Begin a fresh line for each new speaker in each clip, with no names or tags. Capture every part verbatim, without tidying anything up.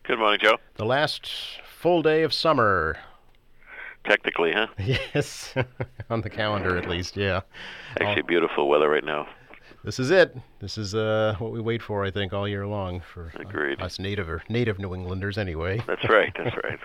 Good morning, Joe.
The last full day of summer.
Technically, huh?
Yes, on the calendar at least, yeah.
Actually, beautiful weather right now.
This is it. This is uh, what we wait for, I think, all year long for
Agreed.
us native or native New Englanders, anyway.
That's right. That's right.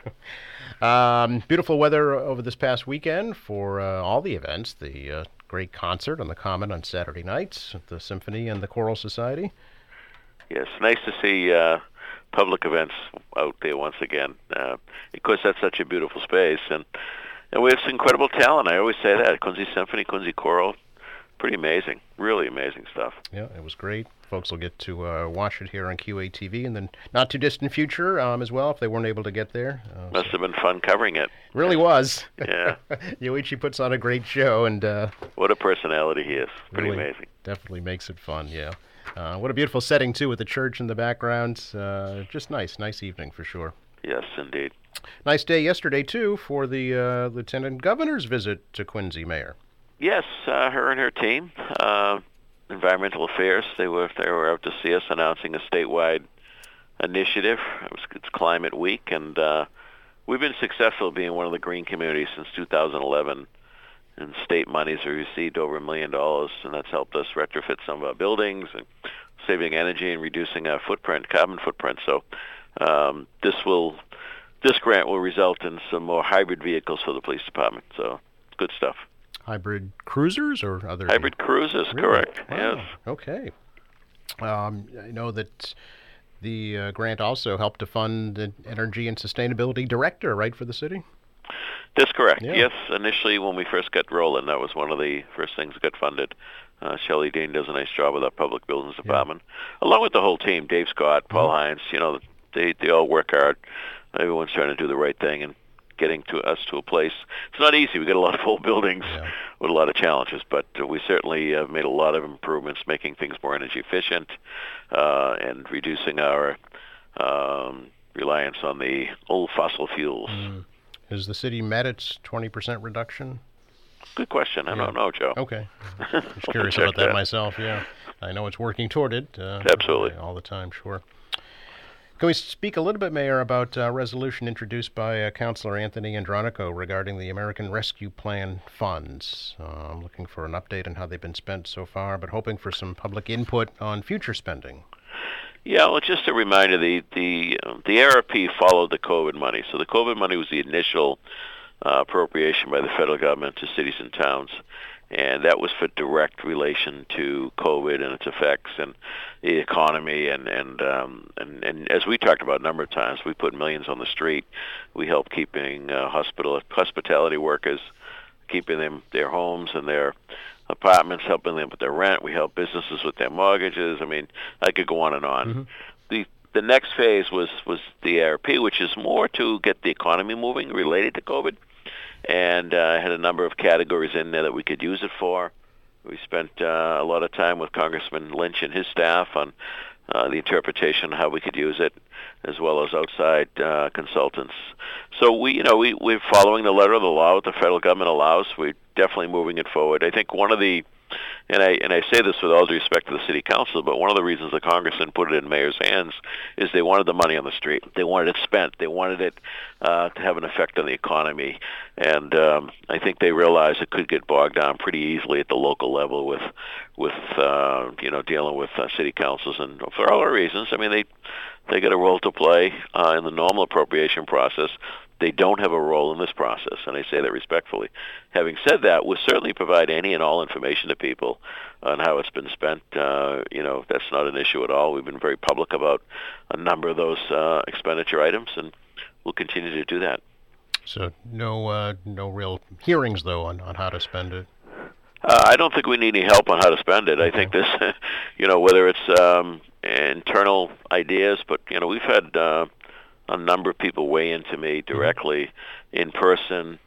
Um, beautiful weather over this past weekend for uh, all the events. The uh, great concert on the Common on Saturday nights at the Symphony and the Choral Society.
Yes, nice to see uh, public events out there once again. Uh, of course, that's such a beautiful space, and and we have some incredible talent. I always say that Quincy Symphony, Quincy Choral, pretty amazing, really amazing stuff.
Yeah, it was great. Folks will get to uh, watch it here on Q A T V in the not too distant future um, as well if they weren't able to get there. Uh,
Must have been fun covering it.
Really was.
Yeah.
Yoichi puts on a great show, and uh,
what a personality he is. Pretty
really
amazing.
Definitely makes it fun. Yeah. Uh, what a beautiful setting too, with the church in the background. Uh, just nice, nice evening for sure.
Yes, indeed.
Nice day yesterday too for the uh, Lieutenant Governor's visit to Quincy, Mayor.
Yes, uh, her and her team, uh, Environmental Affairs. They were they were out to see us announcing a statewide initiative. It was, it's Climate Week, and uh, we've been successful being one of the green communities since two thousand eleven. And state monies have received over a million dollars, and that's helped us retrofit some of our buildings and saving energy and reducing our footprint, carbon footprint. So um, this will, this grant will result in some more hybrid vehicles for the police department. So good stuff.
Hybrid cruisers or other?
Hybrid cruisers,
really?
Correct.
Wow.
Yes.
Okay. Um, I know that the uh, grant also helped to fund the Energy and Sustainability Director, right, for the city?
That's correct.
Yeah.
Yes, initially when we first got rolling, that was one of the first things that got funded. Uh, Shelley Dean does a nice job with our public buildings department, yeah. along with the whole team, Dave Scott, Paul mm-hmm. Hines. You know, they they all work hard. Everyone's trying to do the right thing and getting to us to a place. It's not easy. We got a lot of old buildings yeah. with a lot of challenges, but uh, we certainly have made a lot of improvements, making things more energy efficient uh, and reducing our um, reliance on the old fossil fuels.
Mm. Has the city met its twenty percent reduction?
Good question. I
yeah.
don't know, Joe.
Okay. I'm just curious about that, that myself, yeah. I know it's working toward it. Uh,
Absolutely.
All the time, sure. Can we speak a little bit, Mayor, about a resolution introduced by uh, Councilor Anthony Andronico regarding the American Rescue Plan funds? Uh, I'm looking for an update on how they've been spent so far, but hoping for some public input on future spending.
Yeah, well, just a reminder, the the um, the A R P followed the COVID money. So the COVID money was the initial uh, appropriation by the federal government to cities and towns, and that was for direct relation to COVID and its effects and the economy. And and um, and, and as we talked about a number of times, we put millions on the street. We helped keeping uh, hospital hospitality workers, keeping them their homes and their apartments, helping them with their rent. We help businesses with their mortgages. I mean, I could go on and on. Mm-hmm. The the next phase was, was the A R P, which is more to get the economy moving related to COVID. And uh, I had a number of categories in there that we could use it for. We spent uh, a lot of time with Congressman Lynch and his staff on uh, the interpretation of how we could use it, as well as outside uh, consultants. So we, you know, we, we're following the letter of the law, what the federal government allows. We're definitely moving it forward. I think one of the, and I and I say this with all due respect to the city council, but one of the reasons the congressman put it in mayor's hands is they wanted the money on the street. They wanted it spent. They wanted it uh, to have an effect on the economy. And um, I think they realized it could get bogged down pretty easily at the local level with, with uh, you know, dealing with uh, city councils. And for all the reasons, I mean, they they got a role to play uh, in the normal appropriation process. They don't have a role in this process, and I say that respectfully. Having said that, we'll certainly provide any and all information to people on how it's been spent. Uh, you know, that's not an issue at all. We've been very public about a number of those uh, expenditure items, and we'll continue to do that.
So no uh, no real hearings, though, on, on how to spend it?
Uh, I don't think we need any help on how to spend it. Okay. I think this, you know, whether it's um, internal ideas, but, you know, we've had uh, a number of people weigh into me directly, mm-hmm. in person,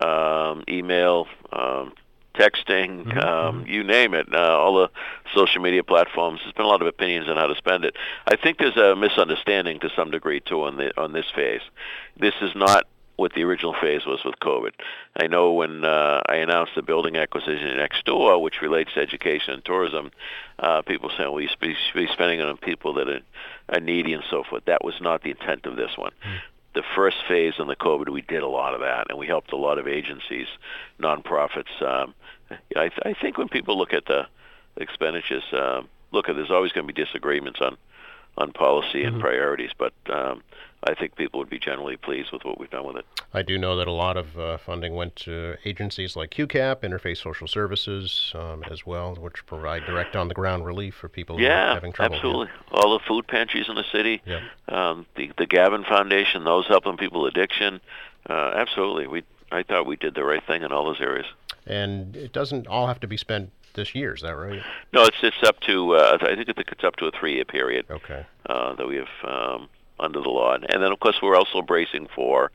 um, email, um, texting, mm-hmm. um, you name it, uh, all the social media platforms. There's been a lot of opinions on how to spend it. I think there's a misunderstanding to some degree, too, on, the, on this phase. This is not what the original phase was with COVID. I know when uh, I announced the building acquisition next door, which relates to education and tourism, uh, people saying, well, you should be, should be spending it on people that are, are needy and so forth. That was not the intent of this one. Mm. The first phase on the COVID, we did a lot of that, and we helped a lot of agencies, nonprofits. Um, I, th- I think when people look at the expenditures, uh, look, there's always going to be disagreements on, on policy and mm-hmm. priorities, but um, I think people would be generally pleased with what we've done with it.
I do know that a lot of uh, funding went to agencies like Q CAP, Interfaith Social Services, um, as well, which provide direct on-the-ground relief for people
yeah,
who are having trouble.
Absolutely. Yeah. All the food pantries in the city,
yeah.
um, the, the Gavin Foundation, those helping people with addiction. Uh, absolutely. We I thought we did the right thing in all those areas.
And it doesn't all have to be spent this year, is that right?
No, it's it's up to, uh, I think it's up to a three-year period
okay.
uh, that we have um, under the law. And then, of course, we're also bracing for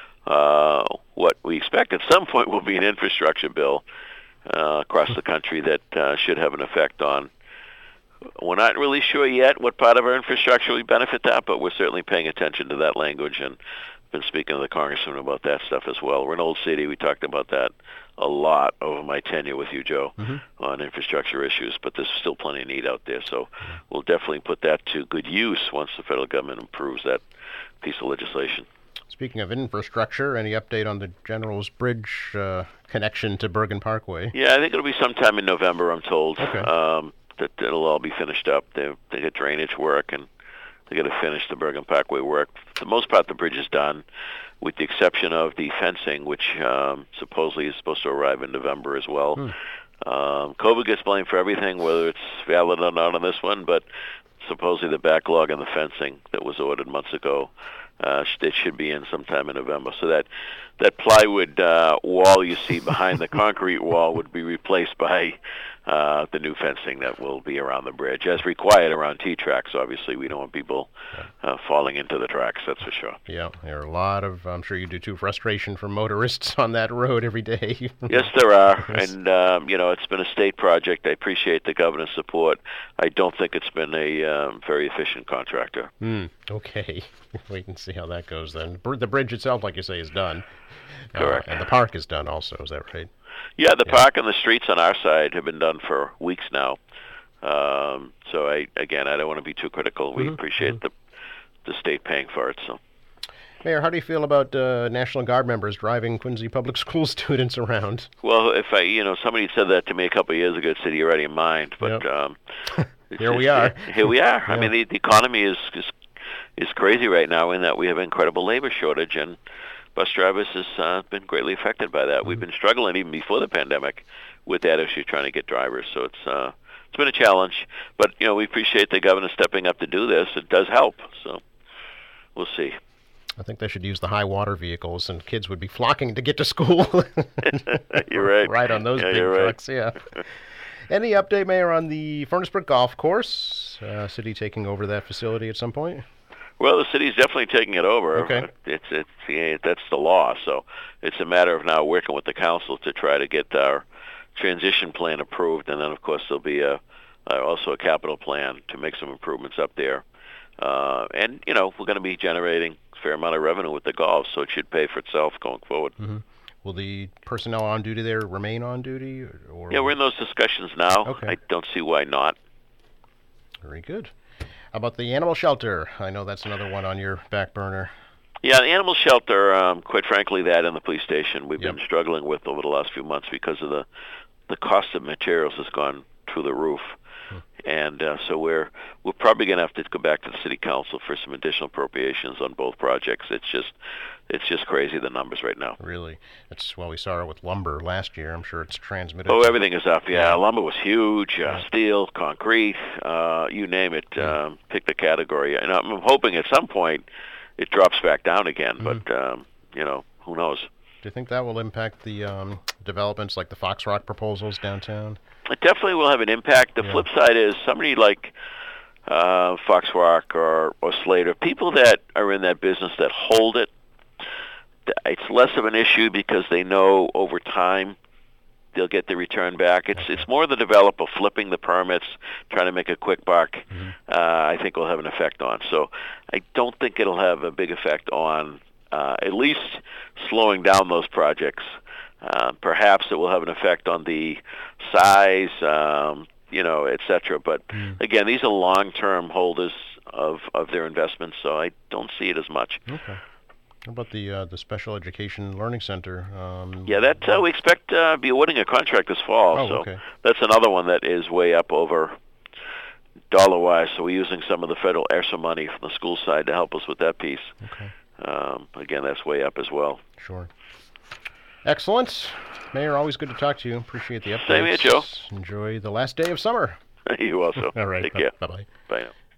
uh, what we expect at some point will be an infrastructure bill uh, across the country that uh, should have an effect on. We're not really sure yet what part of our infrastructure would benefit that, but we're certainly paying attention to that language and been speaking to the congressman about that stuff as well. We're an old city. We talked about that a lot over my tenure with you, Joe, mm-hmm. on infrastructure issues, but there's still plenty of need out there. So we'll definitely put that to good use once the federal government approves that piece of legislation.
Speaking of infrastructure, any update on the General's Bridge uh, connection to Bergen Parkway?
Yeah, I think it'll be sometime in November, I'm told,
okay.
um, that it'll all be finished up. They, they get drainage work, and they got to finish the Bergen Parkway work. For the most part, the bridge is done, with the exception of the fencing, which um, supposedly is supposed to arrive in November as well. Hmm. Um, COVID gets blamed for everything, whether it's valid or not on this one, but supposedly the backlog on the fencing that was ordered months ago, uh, it should be in sometime in November. So that that plywood uh, wall you see behind the concrete wall would be replaced by uh, the new fencing that will be around the bridge, as required around T-tracks. Obviously, we don't want people uh, falling into the tracks, that's for sure.
Yeah, there are a lot of, I'm sure you do too, frustration from motorists on that road every day.
Yes, there are, and um, you know, it's been a state project. I appreciate the governor's support. I don't think it's been a um, very efficient contractor.
Mm, okay, wait and see how that goes then. The bridge itself, like you say, is done.
Correct.
Uh, and the park is done also, is that right?
Yeah, the yeah. park and the streets on our side have been done for weeks now. Um, so, I again, I don't want to be too critical. We mm-hmm. appreciate mm-hmm. the the state paying for it. So,
Mayor, how do you feel about uh, National Guard members driving Quincy Public School students around?
Well, if I, you know, somebody said that to me a couple of years ago, it said you're already in mind. But
yep.
um,
here we are.
Here we are.
Yeah.
I mean, the, the economy is, is is crazy right now in that we have an incredible labor shortage, and bus drivers has uh, been greatly affected by that. Mm-hmm. We've been struggling even before the pandemic with that issue, trying to get drivers. So it's uh, it's been a challenge, but you know we appreciate the governor stepping up to do this. It does help. So we'll see.
I think they should use the high water vehicles, and kids would be flocking to get to school.
You're right.
Right on those
yeah,
big
you're
trucks. Right. Yeah. Any update, Mayor, on the Furnace Brook Golf Course? Uh, city taking over that facility at some point?
Well, the city's definitely taking it over.
Okay.
It's it's yeah, that's the law. So it's a matter of now working with the council to try to get our transition plan approved, and then of course there'll be a uh, also a capital plan to make some improvements up there. Uh, and you know we're going to be generating a fair amount of revenue with the golf, so it should pay for itself going forward.
Mm-hmm. Will the personnel on duty there remain on duty? Or, or
yeah, we're in those discussions now.
Okay.
I don't see why not.
Very good. How about the animal shelter? I know that's another one on your back burner.
Yeah, the animal shelter, um, quite frankly, that and the police station we've
yep.
been struggling with over the last few months because of the the cost of materials has gone through the roof. Hmm. And uh, so we're we're probably going to have to go back to the city council for some additional appropriations on both projects. It's just it's just crazy, the numbers right now.
Really? It's well, we saw it with lumber last year. I'm sure it's transmitted.
Oh, everything is up. Yeah,
yeah.
Lumber was huge. Uh,
yeah.
Steel, concrete, uh, you name it.
Yeah.
Um, pick the category. And I'm hoping at some point it drops back down again. Mm-hmm. But um, you know, who knows?
Do you think that will impact the um, developments like the Fox Rock proposals downtown?
It definitely will have an impact. The
yeah.
flip side is somebody like uh, Fox Rock or, or Slater, people that are in that business that hold it, it's less of an issue because they know over time they'll get the return back. It's okay. It's more the developer flipping the permits, trying to make a quick buck, mm-hmm. uh, I think will have an effect on. So I don't think it'll have a big effect on uh, at least slowing down those projects. Uh, perhaps it will have an effect on the size, um, you know, et cetera. But
Mm.
again, these are long-term holders of, of their investments, so I don't see it as much.
Okay. How about the uh, the Special Education Learning Center? Um,
Yeah, that uh, we expect to uh, be awarding a contract this fall.
Oh,
so
okay.
that's another one that is way up over dollar-wise. So we're using some of the federal E R S A money from the school side to help us with that piece.
Okay.
Um, again, that's way up as well.
Sure. Excellent. Mayor, always good to talk to you. Appreciate the updates.
Same here, Joe.
Enjoy the last day of summer.
You also.
All right.
Take care.
Bye-bye.
Bye now.